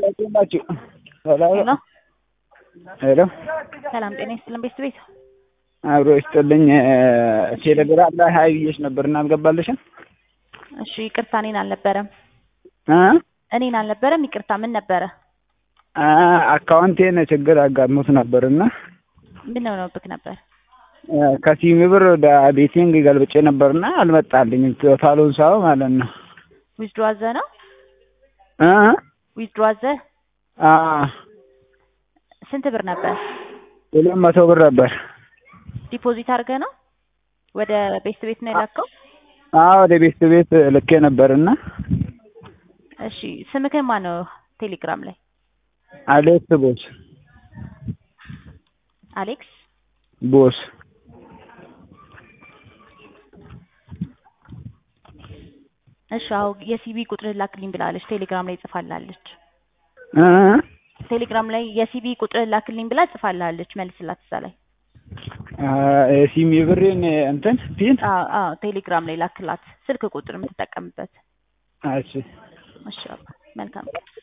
ወራጭላችሁ ሰላም ሄሎ ሄሎ ሰላም ጤና ይስጥልን ቤት አብሮ ይስጥልኝ ቴሌግራም ላይ ሀይ ብዬሽ ነበርና አልገባልሽም እሺ ይቅርታ እኔን አልነበረም ይቅርታ ምን ነበረ አካውንቴን ችግር አጋጥሞት ነበርና ምን ሆኖብክ ነበር ከሲም ብር ወደ ቤቲንግ ገልብጬ ነበርና አልመጣልኝም ቶታሉን ሳው ማለት ነው ዊዝድሮ ነው ዊዝድሮ ስንት ብር ነበር 200 ብር ነበር ዲፖዚት አድርገህ ነው ወደ ቤት ነው የላከው ወደ ቤት ልኬ ነበርና እሺ ስምክን ማን ነው ቴሌግራም ላይ አሌክስ ቦስ እሺ አው የሲቢ ቁጥር ላክልኝ ብላለች ቴሌግራም ላይ ጽፋላለች ቴሌግራም ላይ የሲቢ ቁጥር ላክልኝ ብላ ጽፋላለች መልስላት እዛ ላይ የሲሚ ብሬን እንትን ፒን ቴሌግራም ላይ ላክላት ስልክ ቁጥር የምትጠቀምበት እሺ እሺ መልካም